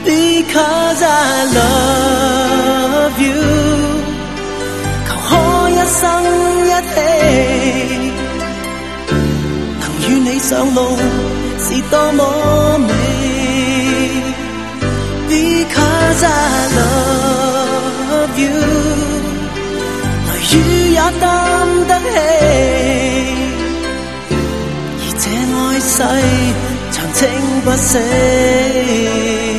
Because I love you， 求可一生一起，能與你上路是多麼美。Because I love you， 雷雨也擔得起，而這愛世長青不息。